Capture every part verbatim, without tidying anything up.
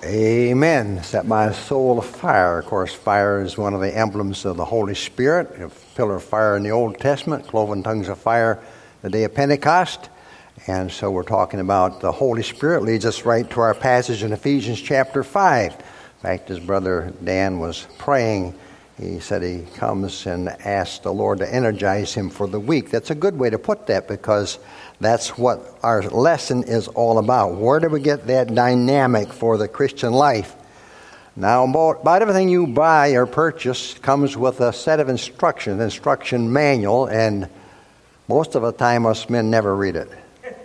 Amen. Set my soul afire. Of course, fire is one of the emblems of the Holy Spirit. A pillar of fire in the Old Testament, cloven tongues of fire the day of Pentecost. And so we're talking about the Holy Spirit. Leads us right to our passage in Ephesians chapter five. In fact, as Brother Dan was praying, he said he comes and asks the Lord to energize him for the week. That's a good way to put that, because that's what our lesson is all about. Where do we get that dynamic for the Christian life? Now, about, about everything you buy or purchase comes with a set of instructions, instruction manual, and most of the time us men never read it.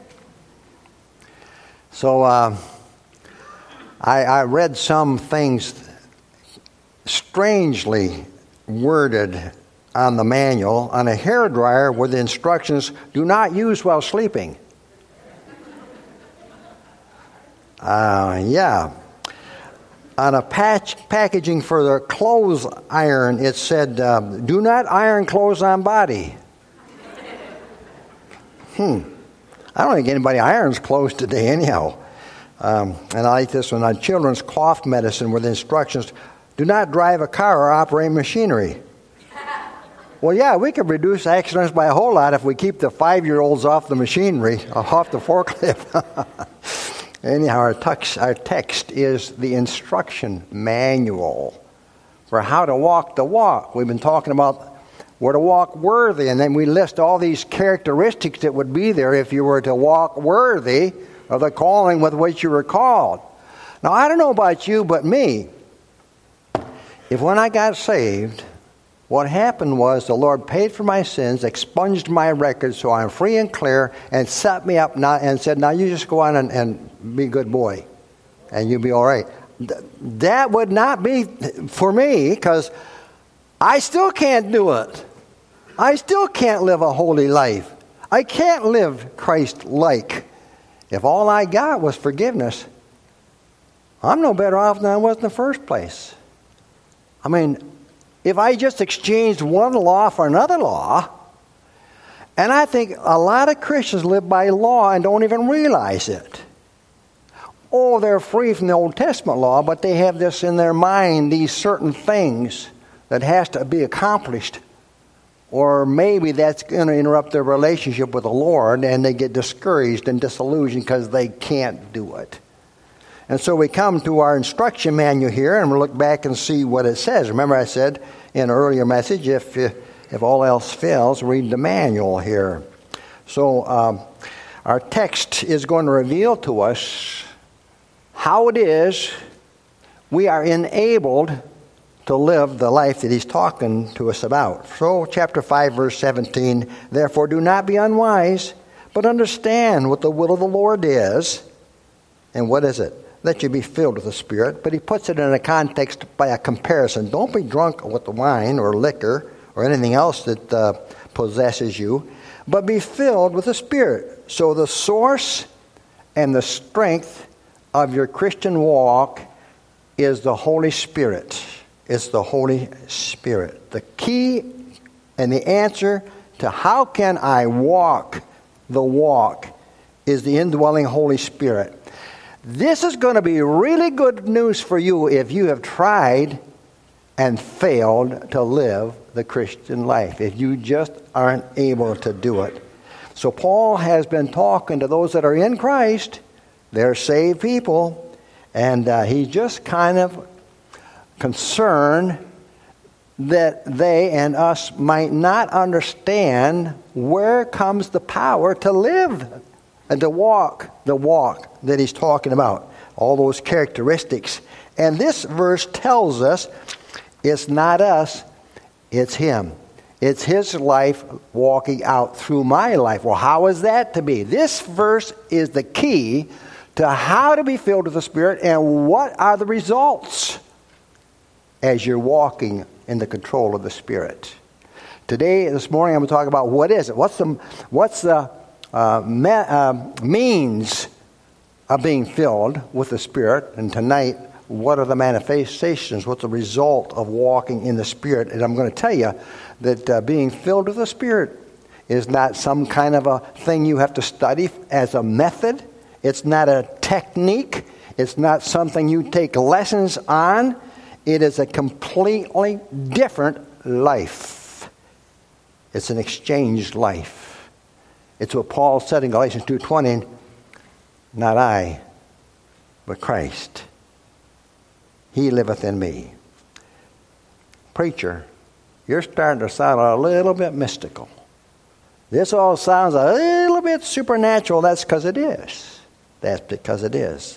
So uh, I, I read some things strangely worded on the manual. On a hairdryer with the instructions, do not use while sleeping. Uh, yeah. On a patch packaging for the clothes iron, it said, uh, do not iron clothes on body. Hmm. I don't think anybody irons clothes today anyhow. Um, and I like this one on children's cough medicine with instructions, do not drive a car or operate machinery. Well, yeah, we could reduce accidents by a whole lot if we keep the five-year-olds off the machinery, off the forklift. Anyhow, our text, our text is the instruction manual for how to walk the walk. We've been talking about where to walk worthy, and then we list all these characteristics that would be there if you were to walk worthy of the calling with which you were called. Now, I don't know about you, but me, if when I got saved, what happened was the Lord paid for my sins, expunged my record so I'm free and clear, and set me up now and said, now you just go on and, and be a good boy, and you'll be all right. Th- that would not be for me, because I still can't do it. I still can't live a holy life. I can't live Christ-like. If all I got was forgiveness, I'm no better off than I was in the first place. I mean, if I just exchanged one law for another law, and I think a lot of Christians live by law and don't even realize it. Oh, they're free from the Old Testament law, but they have this in their mind, these certain things that has to be accomplished. Or maybe that's going to interrupt their relationship with the Lord, and they get discouraged and disillusioned because they can't do it. And so we come to our instruction manual here, and we'll look back and see what it says. Remember I said in an earlier message, if if all else fails, read the manual here. So um, our text is going to reveal to us how it is we are enabled to live the life that he's talking to us about. So chapter five, verse seventeen, therefore do not be unwise, but understand what the will of the Lord is. And what is it? That you be filled with the Spirit. But he puts it in a context by a comparison. Don't be drunk with the wine or liquor or anything else that uh, possesses you, but be filled with the Spirit. So the source and the strength of your Christian walk is the Holy Spirit. It's the Holy Spirit. The key and the answer to how can I walk the walk is the indwelling Holy Spirit. This is going to be really good news for you if you have tried and failed to live the Christian life, if you just aren't able to do it. So Paul has been talking to those that are in Christ. They're saved people. And uh, he's just kind of concerned that they and us might not understand where comes the power to live and to walk the walk that he's talking about, all those characteristics. And this verse tells us it's not us, it's him. It's his life walking out through my life. Well, how is that to be? This verse is the key to how to be filled with the Spirit and what are the results as you're walking in the control of the Spirit. Today, this morning, I'm going to talk about what is it? What's the, what's the Uh, me, uh, means of being filled with the Spirit, and tonight, what are the manifestations? What's the result of walking in the Spirit? And I'm going to tell you that uh, being filled with the Spirit is not some kind of a thing you have to study as a method. It's not a technique. It's not something you take lessons on. It is a completely different life. It's an exchanged life. It's what Paul said in Galatians two twenty, not I, but Christ. He liveth in me. Preacher, you're starting to sound a little bit mystical. This all sounds a little bit supernatural. That's because it is. That's because it is.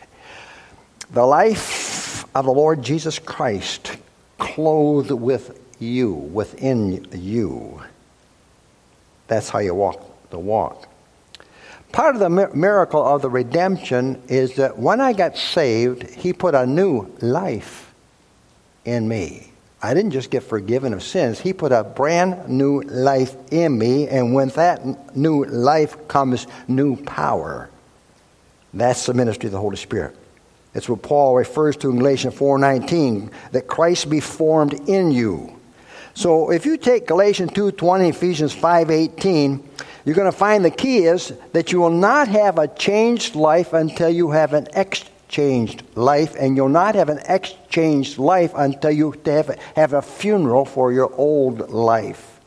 The life of the Lord Jesus Christ clothed with you, within you. That's how you walk the walk. Part of the miracle of the redemption is that when I got saved, He put a new life in me. I didn't just get forgiven of sins. He put a brand new life in me, and with that new life comes new power. That's the ministry of the Holy Spirit. It's what Paul refers to in Galatians four nineteen, that Christ be formed in you. So if you take Galatians two twenty, Ephesians five eighteen, you're going to find the key is that you will not have a changed life until you have an exchanged life, and you'll not have an exchanged life until you have, have a funeral for your old life.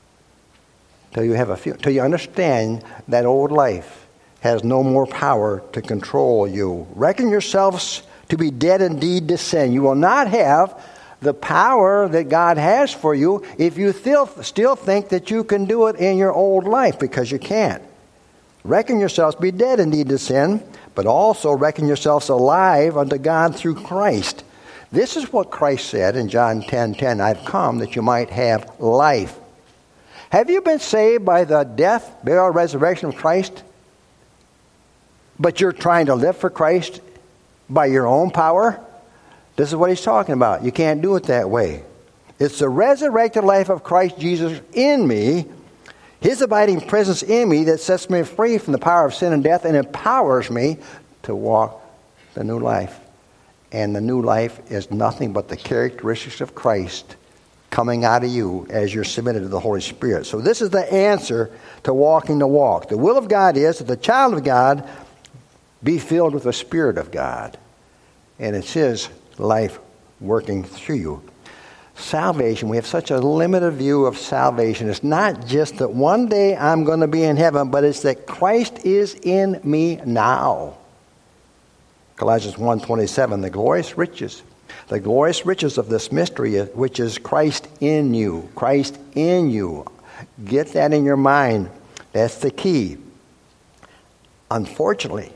Till you have a till you understand that old life has no more power to control you. Reckon yourselves to be dead indeed to sin. You will not have the power that God has for you if you still, still think that you can do it in your old life, because you can't. Reckon yourselves to be dead indeed to sin, but also reckon yourselves alive unto God through Christ. This is what Christ said in John ten ten, I've come that you might have life. Have you been saved by the death, burial, resurrection of Christ? But you're trying to live for Christ by your own power? This is what he's talking about. You can't do it that way. It's the resurrected life of Christ Jesus in me, His abiding presence in me, that sets me free from the power of sin and death and empowers me to walk the new life. And the new life is nothing but the characteristics of Christ coming out of you as you're submitted to the Holy Spirit. So this is the answer to walking the walk. The will of God is that the child of God be filled with the Spirit of God. And it's His life working through you. Salvation, we have such a limited view of salvation. It's not just that one day I'm going to be in heaven, but it's that Christ is in me now. Colossians one twenty-seven, the glorious riches. The glorious riches of this mystery, which is Christ in you. Christ in you. Get that in your mind. That's the key. Unfortunately,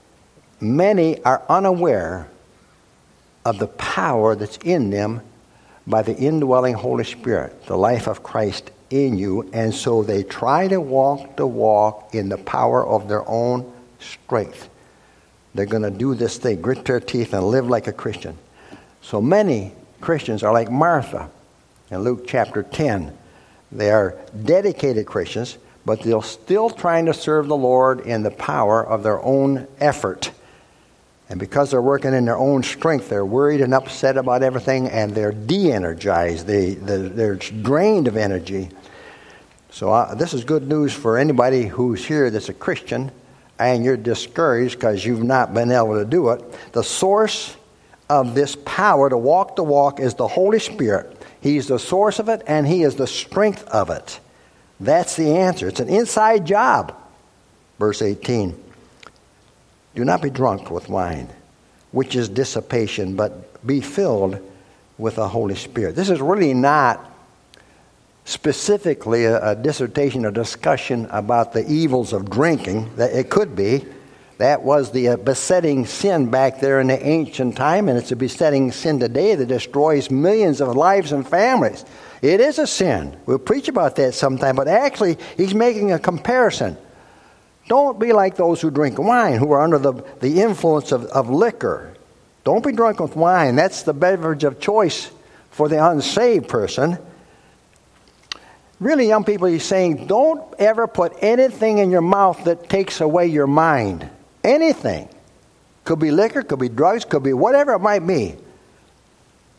many are unaware of the power that's in them by the indwelling Holy Spirit, the life of Christ in you, and so they try to walk the walk in the power of their own strength. They're going to do this thing, grit their teeth and live like a Christian. So many Christians are like Martha in Luke chapter ten. They are dedicated Christians, but they're still trying to serve the Lord in the power of their own effort. And because they're working in their own strength, they're worried and upset about everything, and they're de-energized. They, they're, they're drained of energy. So uh, this is good news for anybody who's here that's a Christian, and you're discouraged because you've not been able to do it. The source of this power to walk the walk is the Holy Spirit. He's the source of it, and He is the strength of it. That's the answer. It's an inside job. Verse eighteen. Do not be drunk with wine, which is dissipation, but be filled with the Holy Spirit. This is really not specifically a, a dissertation or discussion about the evils of drinking. That it could be. That was the uh, besetting sin back there in the ancient time, and it's a besetting sin today that destroys millions of lives and families. It is a sin. We'll preach about that sometime, but actually he's making a comparison. Don't be like those who drink wine, who are under the, the influence of, of liquor. Don't be drunk with wine. That's the beverage of choice for the unsaved person. Really, young people, he's saying, don't ever put anything in your mouth that takes away your mind. Anything. Could be liquor, could be drugs, could be whatever it might be.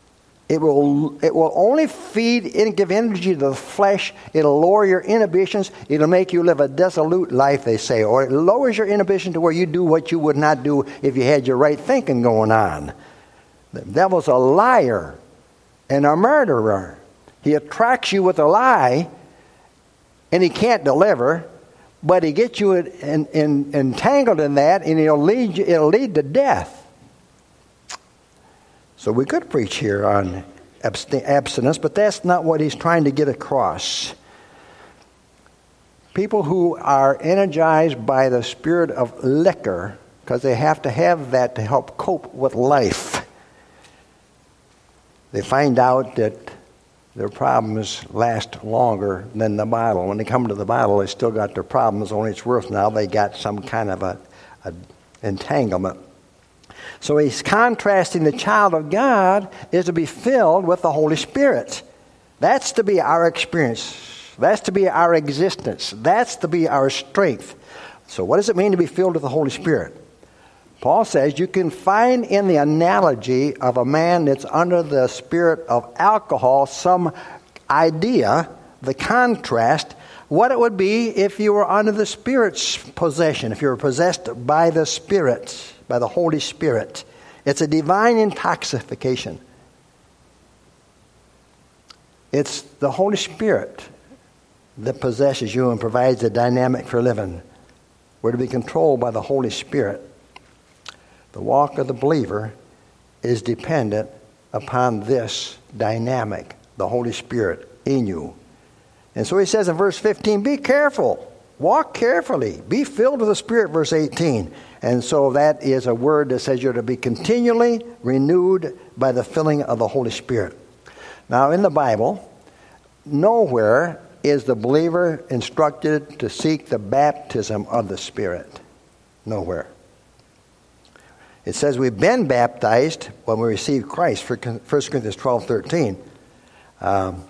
It will, it will only feed and give energy to the flesh. It'll lower your inhibitions. It'll make you live a dissolute life, they say. Or it lowers your inhibition to where you do what you would not do if you had your right thinking going on. The devil's a liar and a murderer. He attracts you with a lie, and he can't deliver, but he gets you in, in, entangled in that, and he'll lead you, it'll lead to death. So we could preach here on abstinence, but that's not what he's trying to get across. People who are energized by the spirit of liquor, because they have to have that to help cope with life, they find out that their problems last longer than the bottle. When they come to the bottle, they still got their problems, only it's worse now they got some kind of a, a entanglement. So he's contrasting the child of God is to be filled with the Holy Spirit. That's to be our experience. That's to be our existence. That's to be our strength. So what does it mean to be filled with the Holy Spirit? Paul says you can find in the analogy of a man that's under the spirit of alcohol some idea, the contrast, what it would be if you were under the Spirit's possession, if you were possessed by the Spirit, by the Holy Spirit. It's a divine intoxication. It's the Holy Spirit that possesses you and provides the dynamic for living. We're to be controlled by the Holy Spirit. The walk of the believer is dependent upon this dynamic, the Holy Spirit in you. And so he says in verse fifteen, be careful. Walk carefully. Be filled with the Spirit, verse eighteen. And so that is a word that says you're to be continually renewed by the filling of the Holy Spirit. Now, in the Bible, nowhere is the believer instructed to seek the baptism of the Spirit. Nowhere. It says we've been baptized when we received Christ, for First Corinthians twelve thirteen. Um,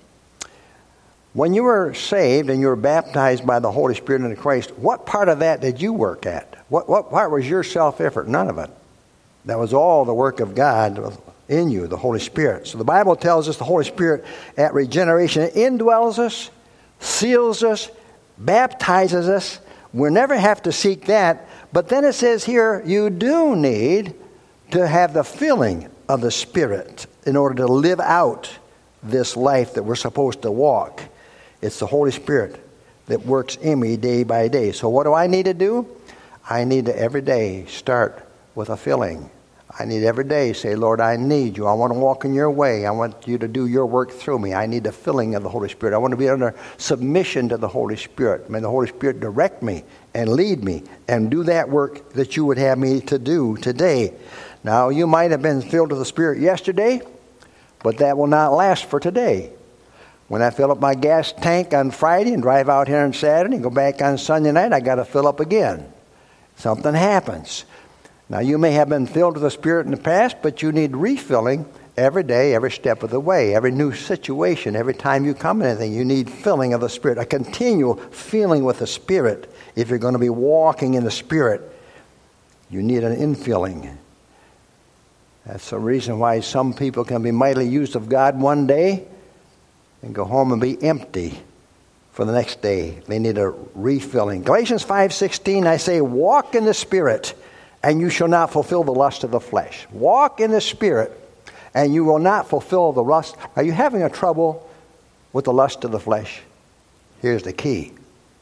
when you were saved and you were baptized by the Holy Spirit into Christ, what part of that did you work at? What, what part was your self-effort? None of it. That was all the work of God in you, the Holy Spirit. So the Bible tells us the Holy Spirit at regeneration indwells us, seals us, baptizes us. We never have to seek that. But then it says here, you do need to have the filling of the Spirit in order to live out this life that we're supposed to walk. It's the Holy Spirit that works in me day by day. So what do I need to do? I need to every day start with a filling. I need every day say, Lord, I need you. I want to walk in your way. I want you to do your work through me. I need the filling of the Holy Spirit. I want to be under submission to the Holy Spirit. May the Holy Spirit direct me and lead me and do that work that you would have me to do today. Now, you might have been filled with the Spirit yesterday, but that will not last for today. When I fill up my gas tank on Friday and drive out here on Saturday and go back on Sunday night, I got to fill up again. Something happens. Now, you may have been filled with the Spirit in the past, but you need refilling every day, every step of the way, every new situation, every time you come to anything. You need filling of the Spirit, a continual filling with the Spirit. If you're going to be walking in the Spirit, you need an infilling. That's the reason why some people can be mightily used of God one day and go home and be empty for the next day. They need a refilling. Galatians five sixteen, I say, walk in the Spirit, and you shall not fulfill the lust of the flesh. Walk in the Spirit, and you will not fulfill the lust. Are you having a trouble with the lust of the flesh? Here's the key.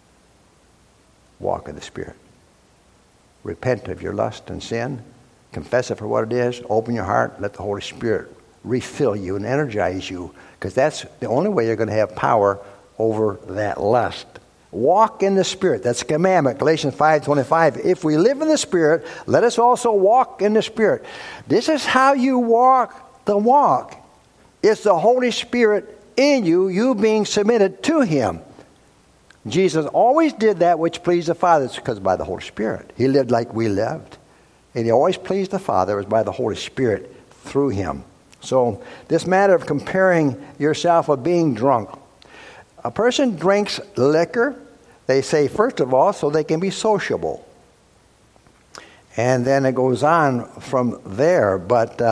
Walk in the Spirit. Repent of your lust and sin. Confess it for what it is. Open your heart. Let the Holy Spirit refill you and energize you, because that's the only way you're going to have power over that lust. Walk in the Spirit. That's a commandment. Galatians five twenty-five. If we live in the Spirit, let us also walk in the Spirit. This is how you walk the walk. It's the Holy Spirit in you, you being submitted to Him. Jesus always did that which pleased the Father. It's because by the Holy Spirit. He lived like we lived. And He always pleased the Father. It was by the Holy Spirit through Him. So this matter of comparing yourself with being drunk. A person drinks liquor, they say, first of all, so they can be sociable. And then it goes on from there. But um,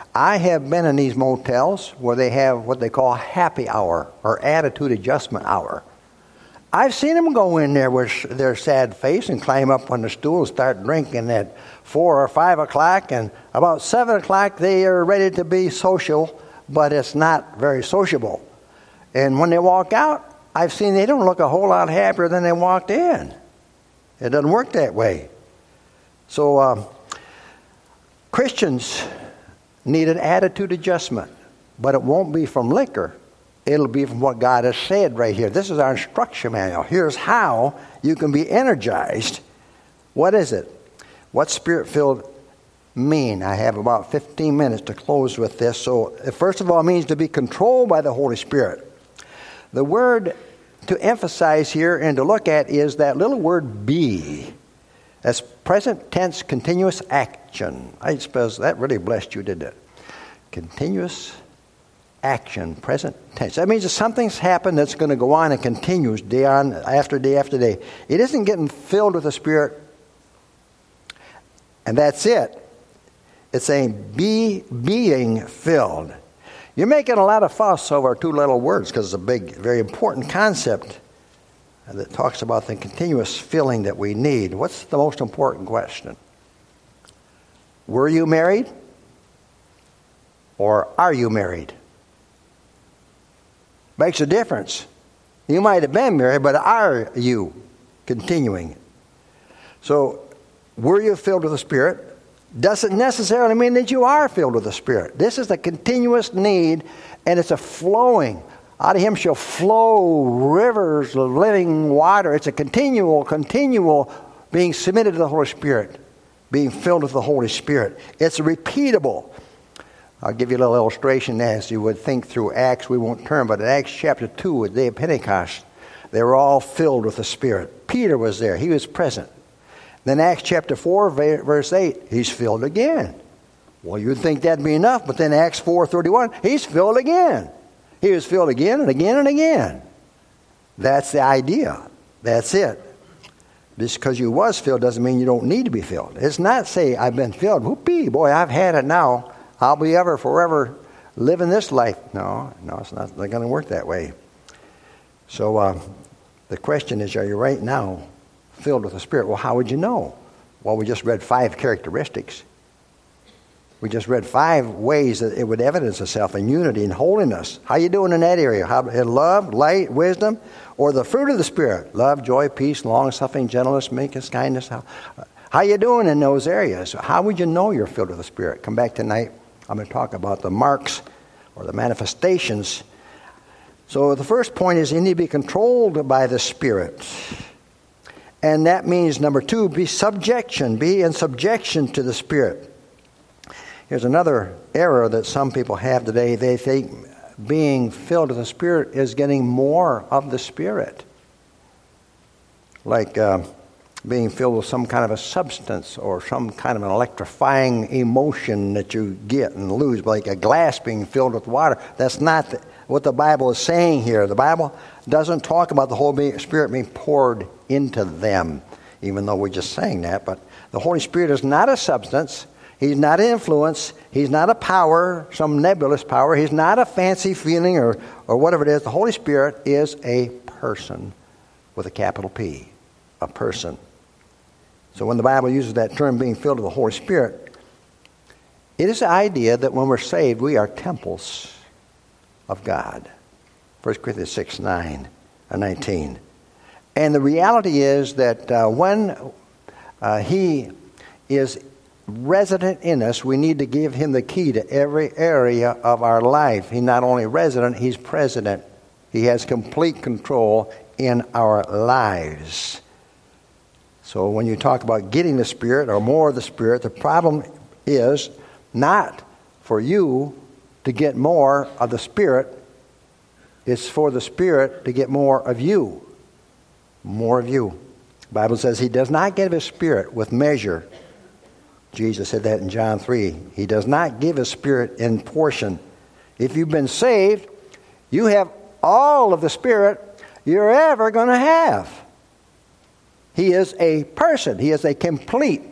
I have been in these motels where they have what they call happy hour or attitude adjustment hour. I've seen them go in there with their sad face and climb up on the stool and start drinking at four or five o'clock, and about seven o'clock they are ready to be social, but it's not very sociable. And when they walk out, I've seen they don't look a whole lot happier than they walked in. It doesn't work that way. So um, Christians need an attitude adjustment, but it won't be from liquor. It'll be from what God has said right here. This is our instruction manual. Here's how you can be energized. What is it? What's Spirit-filled mean? I have about fifteen minutes to close with this. So first of all, it means to be controlled by the Holy Spirit. The word to emphasize here and to look at is that little word be. That's present tense continuous action. I suppose that really blessed you, didn't it? Continuous action, present tense. That means that something's happened that's going to go on and continues day on after day after day. It isn't getting filled with the Spirit, and that's it. It's saying be being filled. You're making a lot of fuss over two little words because it's a big, very important concept that talks about the continuous filling that we need. What's the most important question? Were you married? Or are you married? Makes a difference. You might have been married, but are you continuing? So, were you filled with the Spirit? Doesn't necessarily mean that you are filled with the Spirit. This is a continuous need, and it's a flowing. Out of Him shall flow rivers of living water. It's a continual, continual being submitted to the Holy Spirit, being filled with the Holy Spirit. It's repeatable. I'll give you a little illustration as you would think through Acts. We won't turn, but in Acts chapter two, the day of Pentecost, they were all filled with the Spirit. Peter was there. He was present. Then Acts chapter four, verse eight, he's filled again. Well, you'd think that'd be enough, but then Acts four thirty-one, he's filled again. He was filled again and again and again. That's the idea. That's it. Just because you was filled doesn't mean you don't need to be filled. It's not say, I've been filled. Whoopee, boy, I've had it now. I'll be ever, forever living this life. No, no, it's not going to work that way. So uh, the question is, are you right now filled with the Spirit? Well, how would you know? Well, we just read five characteristics. We just read five ways that it would evidence itself in unity and holiness. How you doing in that area? How, in love, light, wisdom, or the fruit of the Spirit? Love, joy, peace, long-suffering, gentleness, meekness, kindness. How, how you doing in those areas? How would you know you're filled with the Spirit? Come back tonight. I'm going to talk about the marks or the manifestations. So the first point is you need to be controlled by the Spirit. And that means, number two, be subjection. Be in subjection to the Spirit. Here's another error that some people have today. They think being filled with the Spirit is getting more of the Spirit. Like uh, being filled with some kind of a substance or some kind of an electrifying emotion that you get and lose, like a glass being filled with water. That's not the, what the Bible is saying here. The Bible doesn't talk about the Holy Spirit being poured into them, even though we're just saying that. But the Holy Spirit is not a substance. He's not an influence. He's not a power, some nebulous power. He's not a fancy feeling or, or whatever it is. The Holy Spirit is a person with a capital P, a person. So when the Bible uses that term, being filled with the Holy Spirit, it is the idea that when we're saved, we are temples of God. First Corinthians six, nine, and nineteen. And the reality is that uh, when uh, He is resident in us, we need to give Him the key to every area of our life. He's not only resident, He's president. He has complete control in our lives. So when you talk about getting the Spirit or more of the Spirit, the problem is not for you to get more of the Spirit. It's for the Spirit to get more of you. More of you. The Bible says He does not give His Spirit with measure. Jesus said that in John three. He does not give His Spirit in portion. If you've been saved, you have all of the Spirit you're ever going to have. He is a person. He is a complete.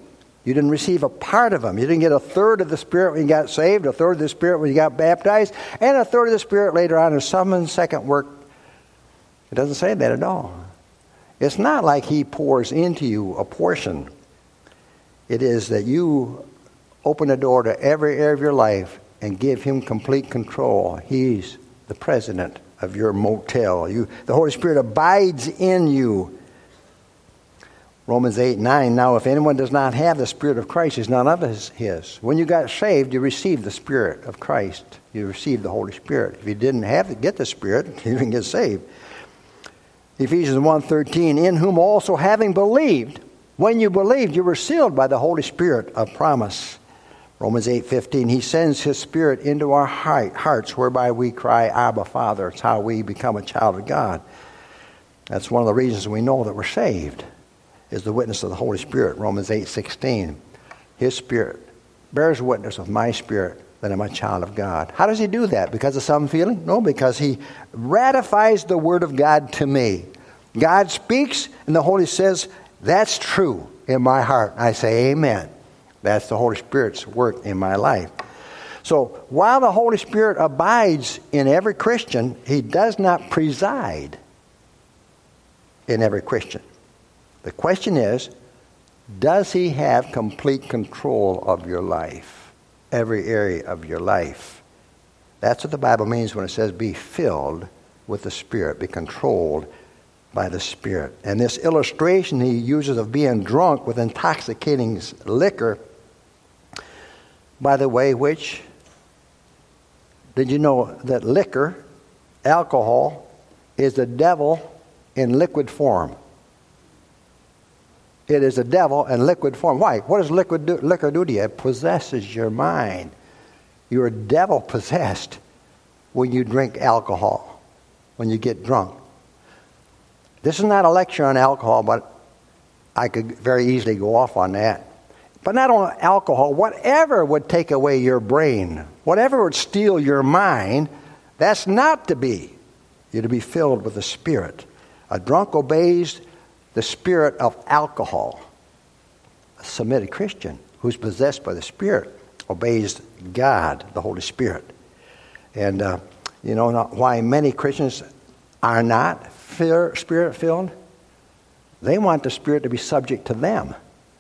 You didn't receive a part of Him. You didn't get a third of the Spirit when you got saved, a third of the Spirit when you got baptized, and a third of the Spirit later on in some second work. It doesn't say that at all. It's not like He pours into you a portion. It is that you open the door to every area of your life and give Him complete control. He's the president of your motel. You, the Holy Spirit abides in you. Romans eight nine, now if anyone does not have the Spirit of Christ, he's none of his, his. When you got saved, you received the Spirit of Christ. You received the Holy Spirit. If you didn't have to get the Spirit, you didn't get saved. Ephesians one thirteen, in whom also having believed, when you believed, you were sealed by the Holy Spirit of promise. Romans eight fifteen, He sends His Spirit into our hearts, whereby we cry, Abba, Father. It's how we become a child of God. That's one of the reasons we know that we're saved, is the witness of the Holy Spirit. Romans eight sixteen, His Spirit bears witness with my spirit that I'm a child of God. How does He do that? Because of some feeling? No, because He ratifies the Word of God to me. God speaks, and the Holy says, that's true in my heart. I say, amen. That's the Holy Spirit's work in my life. So while the Holy Spirit abides in every Christian, He does not preside in every Christian. The question is, does He have complete control of your life? Every area of your life. That's what the Bible means when it says be filled with the Spirit, be controlled by the Spirit. And this illustration he uses of being drunk with intoxicating liquor, by the way, which, did you know that liquor, alcohol, is the devil in liquid form? It is the devil in liquid form. Why? What does liquid do, liquor do to you? It possesses your mind. You're devil possessed when you drink alcohol, when you get drunk. This is not a lecture on alcohol, but I could very easily go off on that. But not on alcohol, whatever would take away your brain, whatever would steal your mind, that's not to be. You're to be filled with the Spirit. A drunk obeys the spirit of alcohol. A submitted Christian who's possessed by the Spirit obeys God, the Holy Spirit. And uh, you know not why many Christians are not Spirit-filled? They want the Spirit to be subject to them,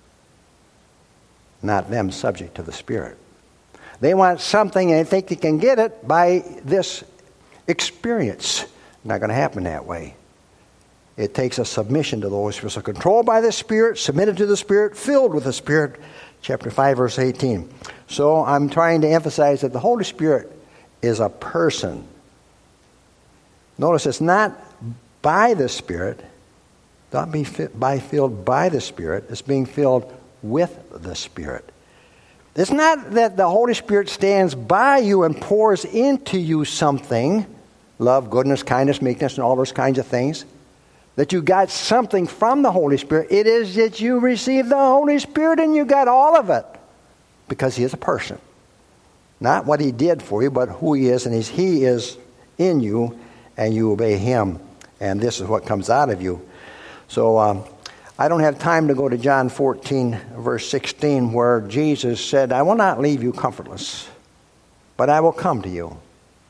not them subject to the Spirit. They want something and they think they can get it by this experience. Not going to happen that way. It takes a submission to the Holy Spirit. So controlled by the Spirit, submitted to the Spirit, filled with the Spirit. Chapter five, verse eighteen. So I'm trying to emphasize that the Holy Spirit is a person. Notice it's not by the Spirit, not being by filled by the Spirit. It's being filled with the Spirit. It's not that the Holy Spirit stands by you and pours into you something, love, goodness, kindness, meekness, and all those kinds of things, that you got something from the Holy Spirit. It is that you received the Holy Spirit and you got all of it because He is a person. Not what He did for you, but who He is, and he's, He is in you and you obey Him. And this is what comes out of you. So um, I don't have time to go to John fourteen, verse sixteen, where Jesus said, I will not leave you comfortless, but I will come to you.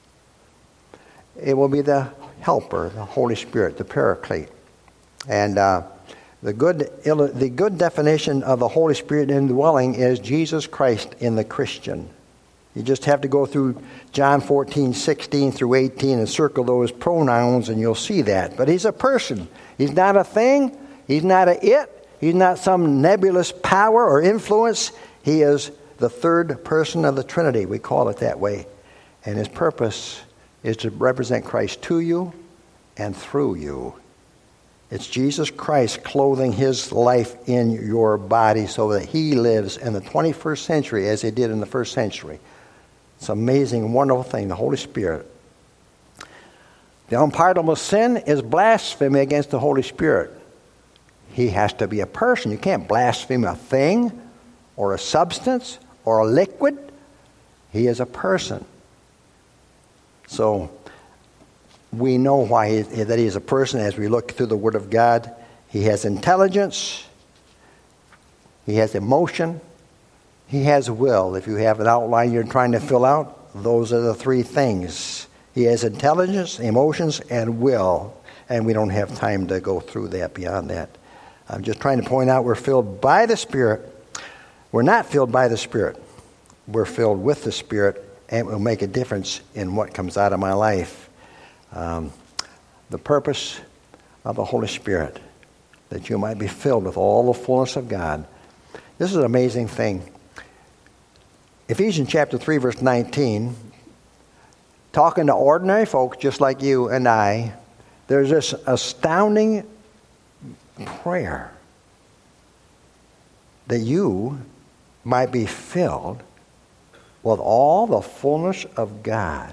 It will be the Helper, the Holy Spirit, the Paraclete. And uh, the good the good definition of the Holy Spirit indwelling is Jesus Christ in the Christian. You just have to go through John fourteen, sixteen through eighteen and circle those pronouns and you'll see that. But He's a person. He's not a thing. He's not a it. He's not some nebulous power or influence. He is the third person of the Trinity. We call it that way. And His purpose is to represent Christ to you and through you. It's Jesus Christ clothing His life in your body so that He lives in the twenty-first century as He did in the first century. It's an amazing, wonderful thing, the Holy Spirit. The unpardonable sin is blasphemy against the Holy Spirit. He has to be a person. You can't blaspheme a thing or a substance or a liquid. He is a person. So we know why he, that He is a person as we look through the Word of God. He has intelligence. He has emotion. He has will. If you have an outline you're trying to fill out, those are the three things. He has intelligence, emotions, and will. And we don't have time to go through that beyond that. I'm just trying to point out we're filled by the Spirit. We're not filled by the Spirit. We're filled with the Spirit, and it will make a difference in what comes out of my life. Um, the purpose of the Holy Spirit, that you might be filled with all the fullness of God. This is an amazing thing. Ephesians chapter three, verse nineteen, talking to ordinary folks just like you and I, there's this astounding prayer that you might be filled with all the fullness of God.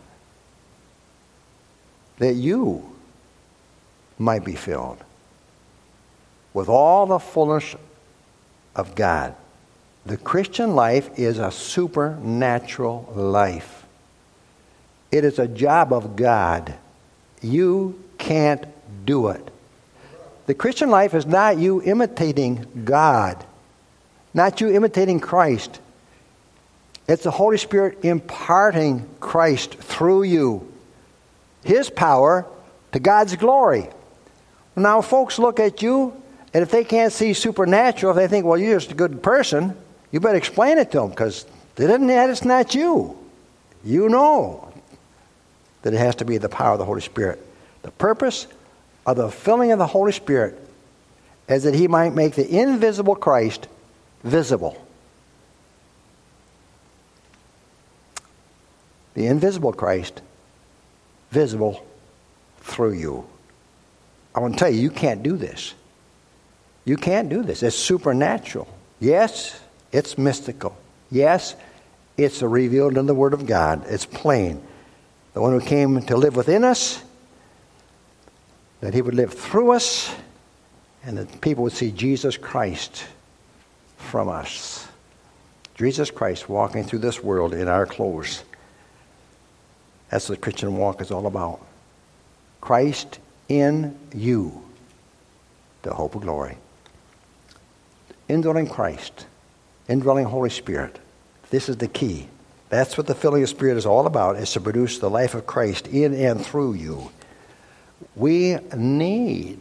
That you might be filled with all the fullness of God. The Christian life is a supernatural life. It is a job of God. You can't do it. The Christian life is not you imitating God, not you imitating Christ. It's the Holy Spirit imparting Christ through you, His power to God's glory. Now, folks look at you, and if they can't see supernatural, if they think, well, you're just a good person, you better explain it to them, because it's not you. You know that it has to be the power of the Holy Spirit. The purpose of the filling of the Holy Spirit is that He might make the invisible Christ visible. The invisible Christ visible through you. I want to tell you, you can't do this. You can't do this. It's supernatural. Yes, it's mystical. Yes, it's revealed in the Word of God. It's plain. The one who came to live within us, that He would live through us, and that people would see Jesus Christ from us. Jesus Christ walking through this world in our clothes. That's what the Christian walk is all about. Christ in you, the hope of glory. Indwelling Christ, indwelling Holy Spirit. This is the key. That's what the filling of the Spirit is all about, is to produce the life of Christ in and through you. We need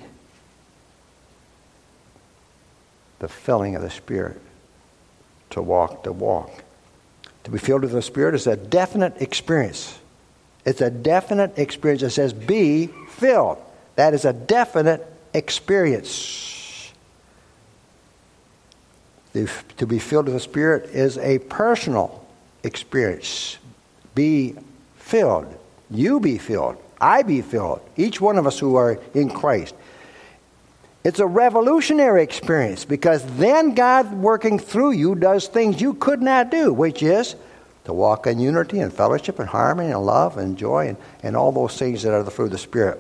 the filling of the Spirit to walk the walk. To be filled with the Spirit is a definite experience. It's a definite experience. It says, be filled. That is a definite experience. To be filled with the Spirit is a personal experience. Be filled. You be filled. I be filled. Each one of us who are in Christ. It's a revolutionary experience, because then God working through you does things you could not do, which is to walk in unity and fellowship and harmony and love and joy and, and all those things that are the fruit of the Spirit.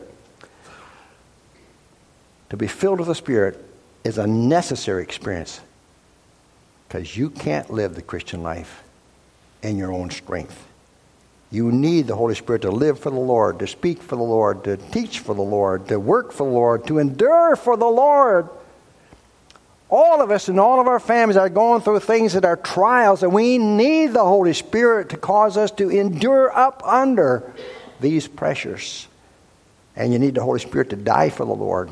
To be filled with the Spirit is a necessary experience, because you can't live the Christian life in your own strength. You need the Holy Spirit to live for the Lord, to speak for the Lord, to teach for the Lord, to work for the Lord, to endure for the Lord. All of us and all of our families are going through things that are trials, and we need the Holy Spirit to cause us to endure up under these pressures. And you need the Holy Spirit to die for the Lord.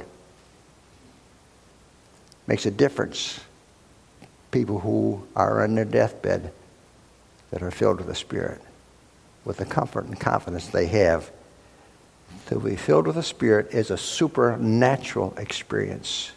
Makes a difference. People who are on their deathbed that are filled with the Spirit, with the comfort and confidence they have. To be filled with the Spirit is a supernatural experience.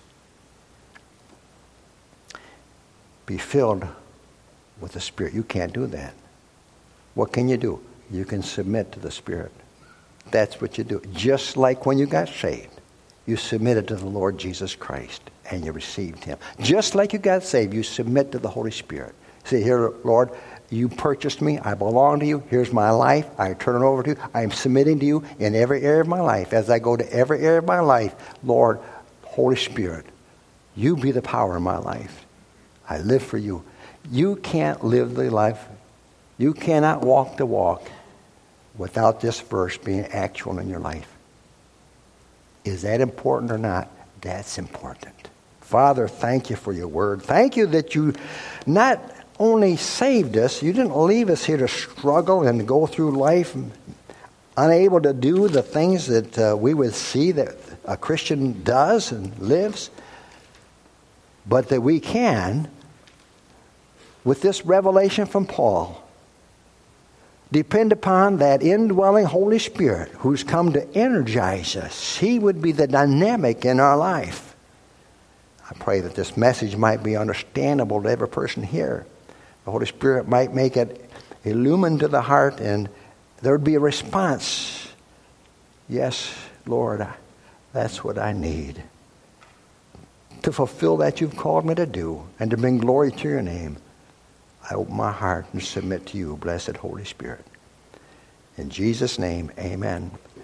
Be filled with the Spirit. You can't do that. What can you do? You can submit to the Spirit. That's what you do. Just like when you got saved, you submitted to the Lord Jesus Christ and you received Him. Just like you got saved, you submit to the Holy Spirit. Say, here, Lord, you purchased me. I belong to you. Here's my life. I turn it over to you. I am submitting to you in every area of my life. As I go to every area of my life, Lord, Holy Spirit, you be the power in my life. I live for you. You can't live the life. You cannot walk the walk without this verse being actual in your life. Is that important or not? That's important. Father, thank you for your word. Thank you that you not only saved us, you didn't leave us here to struggle and go through life unable to do the things that uh, we would see that a Christian does and lives, but that we can, with this revelation from Paul, depend upon that indwelling Holy Spirit who's come to energize us. He would be the dynamic in our life. I pray that this message might be understandable to every person here. The Holy Spirit might make it illumined to the heart, and there would be a response. Yes, Lord, that's what I need to fulfill that you've called me to do and to bring glory to your name. I open my heart and submit to you, blessed Holy Spirit. In Jesus' name, amen.